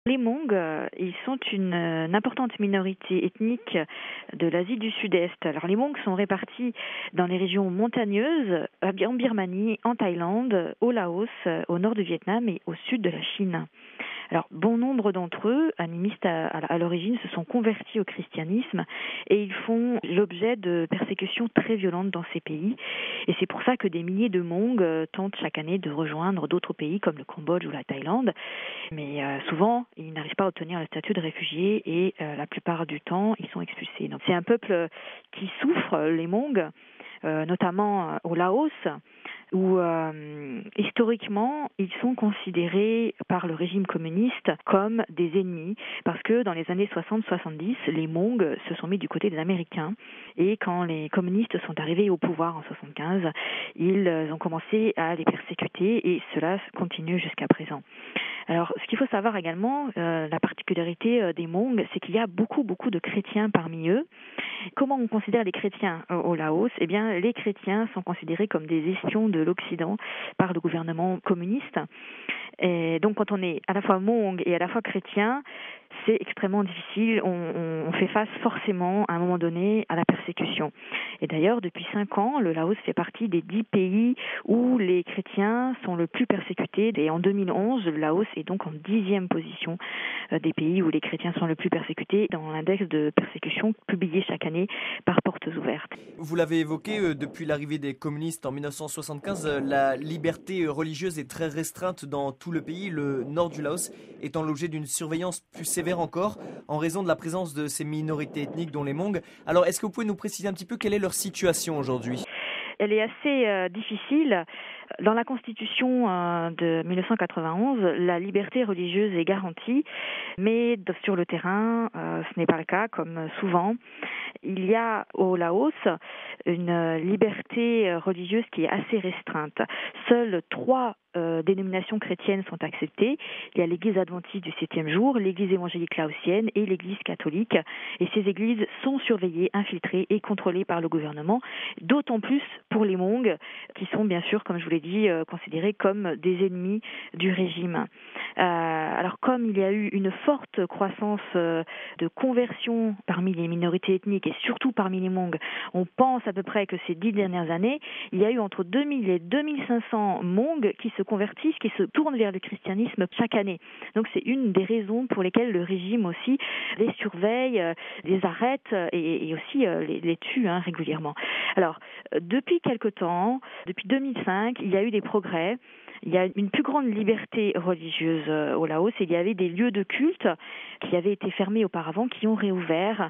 Les Hmong, ils sont une importante minorité ethnique de l'Asie du Sud-Est. Alors les Hmong sont répartis dans les régions montagneuses, en Birmanie, en Thaïlande, au Laos, au nord du Vietnam et au sud de la Chine. Alors, bon nombre d'entre eux, animistes à l'origine, se sont convertis au christianisme et ils font l'objet de persécutions très violentes dans ces pays. Et c'est pour ça que des milliers de Hmong tentent chaque année de rejoindre d'autres pays comme le Cambodge ou la Thaïlande. Mais souvent, ils n'arrivent pas à obtenir le statut de réfugié et la plupart du temps, ils sont expulsés. Donc, c'est un peuple qui souffre, les Hmong, notamment au Laos, où historiquement, ils sont considérés par le régime communiste comme des ennemis, parce que dans les années 60-70, les Hmong se sont mis du côté des Américains, et quand les communistes sont arrivés au pouvoir en 75, ils ont commencé à les persécuter, et cela continue jusqu'à présent. Alors, ce qu'il faut savoir également, la particularité des Hmong, c'est qu'il y a beaucoup de chrétiens parmi eux. Comment on considère les chrétiens au Laos ? Eh bien, les chrétiens sont considérés comme des espions de l'Occident par le gouvernement communiste. Et donc, quand on est à la fois Hmong et à la fois chrétien, c'est extrêmement difficile. On fait face forcément, à un moment donné, à la persécution. Et d'ailleurs, depuis 5 ans, le Laos fait partie des 10 pays où les chrétiens sont le plus persécutés. Et en 2011, le Laos est donc en 10e position des pays où les chrétiens sont le plus persécutés dans l'index de persécution publié chaque année par Portes Ouvertes. Vous l'avez évoqué, depuis l'arrivée des communistes en 1975, la liberté religieuse est très restreinte dans tout le pays, le nord du Laos étant l'objet d'une surveillance plus sévère encore en raison de la présence de ces minorités ethniques dont les Hmong. Alors, est-ce que vous pouvez nous préciser un petit peu quelle est leur situation aujourd'hui ? Elle est assez difficile. Dans la Constitution de 1991, la liberté religieuse est garantie, mais sur le terrain, ce n'est pas le cas, comme souvent. Il y a au Laos une liberté religieuse qui est assez restreinte. Seules 3 dénominations chrétiennes sont acceptées. Il y a l'église adventiste du 7e jour, l'église évangélique laotienne et l'église catholique. Et ces églises sont surveillées, infiltrées et contrôlées par le gouvernement, d'autant plus pour les Hmong, qui sont bien sûr, comme je vous l'ai dit, considérés comme des ennemis du régime. Alors comme il y a eu une forte croissance de conversion parmi les minorités ethniques et surtout parmi les Hmong, on pense à peu près que ces 10 dernières années, il y a eu entre 2000 et 2500 Hmong qui se convertissent, qui se tournent vers le christianisme chaque année. Donc c'est une des raisons pour lesquelles le régime aussi les surveille, les arrête et aussi les tue régulièrement. Alors, depuis quelque temps, depuis 2005, il y a eu des progrès. Il y a une plus grande liberté religieuse au Laos. Il y avait des lieux de culte qui avaient été fermés auparavant, qui ont réouvert.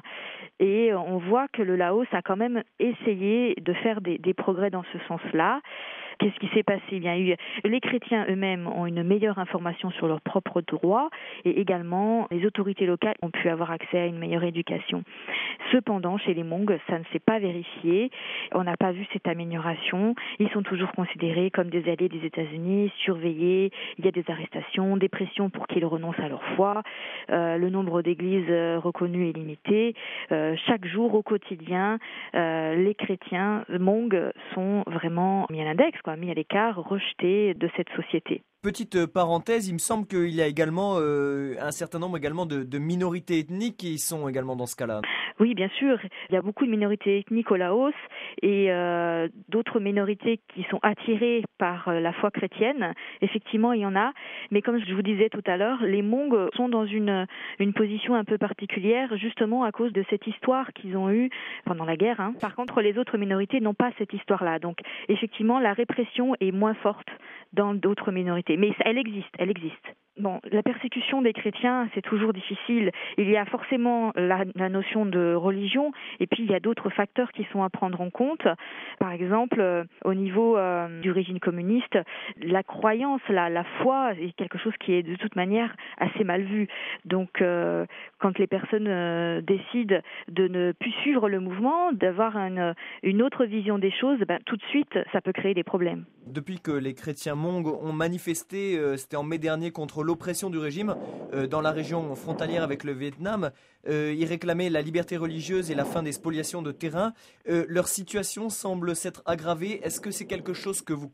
Et on voit que le Laos a quand même essayé de faire des progrès dans ce sens-là. Qu'est-ce qui s'est passé ? Bien, les chrétiens eux-mêmes ont une meilleure information sur leurs propres droits et également les autorités locales ont pu avoir accès à une meilleure éducation. Cependant, chez les Hmong, ça ne s'est pas vérifié. On n'a pas vu cette amélioration. Ils sont toujours considérés comme des alliés des États-Unis, surveillés. Il y a des arrestations, des pressions pour qu'ils renoncent à leur foi. Le nombre d'églises reconnues est limité. Chaque jour, au quotidien, les chrétiens Hmong sont vraiment mis à l'index, mis à l'écart, rejetés de cette société. Petite parenthèse, il me semble qu'il y a également un certain nombre également de minorités ethniques qui sont également dans ce cas-là. Oui, bien sûr. Il y a beaucoup de minorités ethniques au Laos et d'autres minorités qui sont attirées par la foi chrétienne. Effectivement, il y en a. Mais comme je vous disais tout à l'heure, les Hmong sont dans une position un peu particulière, justement à cause de cette histoire qu'ils ont eue pendant la guerre. Par contre, les autres minorités n'ont pas cette histoire-là. Donc, effectivement, la répression est moins forte dans d'autres minorités. Mais elle existe. Bon, la persécution des chrétiens, c'est toujours difficile. Il y a forcément la notion de religion, et puis il y a d'autres facteurs qui sont à prendre en compte. Par exemple, au niveau du régime communiste, la croyance, la foi est quelque chose qui est de toute manière assez mal vu. Donc, quand les personnes décident de ne plus suivre le mouvement, d'avoir une autre vision des choses, tout de suite, ça peut créer des problèmes. Depuis que les chrétiens Hmong ont manifesté, c'était en mai dernier, contre l'oppression du régime dans la région frontalière avec le Vietnam, ils réclamaient la liberté religieuse et la fin des spoliations de terrain. Leur situation semble s'être aggravée. Est-ce que c'est quelque chose que vous confirmez ?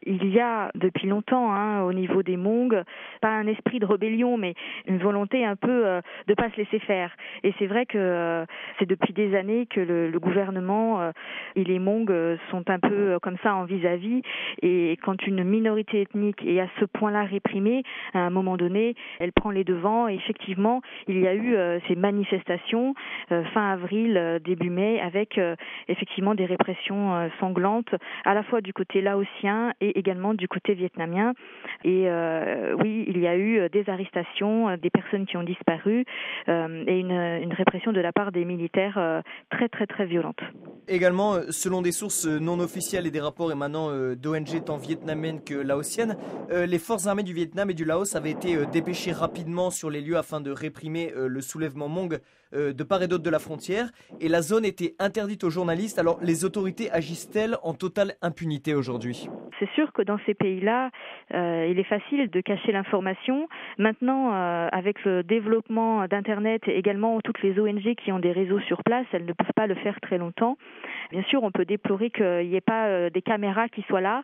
Il y a depuis longtemps, au niveau des Hmong, pas un esprit de rébellion, mais une volonté un peu de pas se laisser faire. Et c'est vrai que c'est depuis des années que le gouvernement et les Hmong sont un peu comme ça en vis-à-vis. Et quand une minorité ethnique est à ce point-là réprimée, à un moment donné, elle prend les devants. Et effectivement, il y a eu ces manifestations fin avril, début mai, avec effectivement des répressions sanglantes, à la fois du côté laotien et également du côté vietnamien. Et oui, il y a eu des arrestations, des personnes qui ont disparu et une répression de la part des militaires très très très violente. Également, selon des sources non officielles et des rapports émanant d'ONG tant vietnamiennes que laotiennes, les forces armées du Vietnam et du Laos avaient été dépêchées rapidement sur les lieux afin de réprimer le soulèvement Hmong de part et d'autre de la frontière. Et la zone était interdite aux journalistes. Alors, les autorités agissent-elles en totale impunité aujourd'hui ? C'est sûr que dans ces pays-là, il est facile de cacher l'information. Maintenant, avec le développement d'Internet et également toutes les ONG qui ont des réseaux sur place, elles ne peuvent pas le faire très longtemps. Bien sûr, on peut déplorer qu'il n'y ait pas des caméras qui soient là.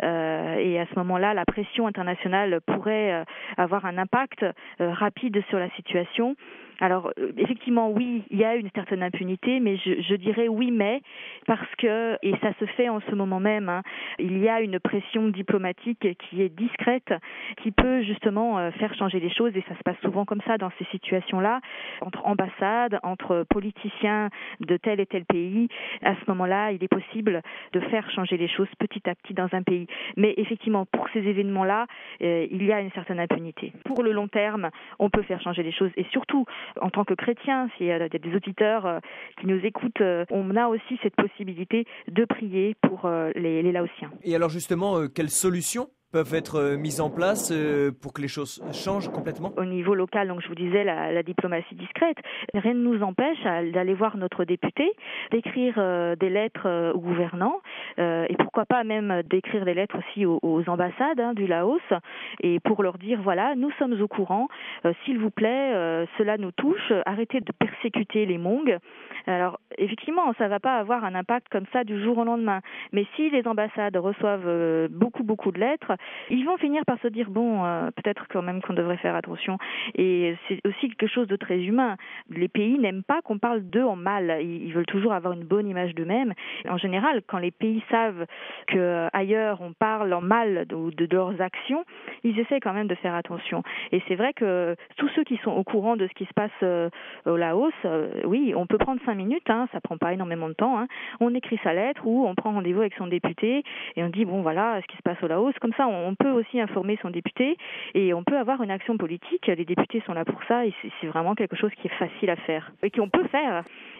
Et à ce moment-là, la pression internationale pourrait avoir un impact rapide sur la situation. Alors, effectivement, oui, il y a une certaine impunité, mais je dirais oui, mais, parce que, et ça se fait en ce moment même, il y a une pression diplomatique qui est discrète, qui peut justement faire changer les choses, et ça se passe souvent comme ça dans ces situations-là, entre ambassades, entre politiciens de tel et tel pays. À ce moment-là, il est possible de faire changer les choses petit à petit dans un pays. Mais effectivement, pour ces événements-là, il y a une certaine impunité. Pour le long terme, on peut faire changer les choses, et surtout, en tant que chrétien, s'il y a des auditeurs qui nous écoutent, on a aussi cette possibilité de prier pour les Laotiens. Et alors justement, quelles solutions peuvent être mises en place pour que les choses changent complètement ? Au niveau local, donc je vous disais la diplomatie discrète, rien ne nous empêche d'aller voir notre député, d'écrire des lettres aux gouvernants et pourquoi pas même d'écrire des lettres aussi aux ambassades du Laos et pour leur dire voilà, nous sommes au courant, s'il vous plaît, cela nous touche, arrêtez de persécuter les Hmong. Alors effectivement, ça ne va pas avoir un impact comme ça du jour au lendemain, mais si les ambassades reçoivent beaucoup de lettres, ils vont finir par se dire bon, peut-être quand même qu'on devrait faire attention. Et c'est aussi quelque chose de très humain. Les pays n'aiment pas qu'on parle d'eux en mal. Ils veulent toujours avoir une bonne image d'eux-mêmes. En général, quand les pays savent qu'ailleurs on parle en mal de leurs actions, ils essaient quand même de faire attention. Et c'est vrai que tous ceux qui sont au courant de ce qui se passe au Laos, oui, on peut prendre 5 minutes, ça prend pas énormément de temps. On écrit sa lettre ou on prend rendez-vous avec son député et on dit bon voilà ce qui se passe au Laos. Comme ça, on peut aussi informer son député et on peut avoir une action politique. Les députés sont là pour ça et c'est vraiment quelque chose qui est facile à faire et qu'on peut faire.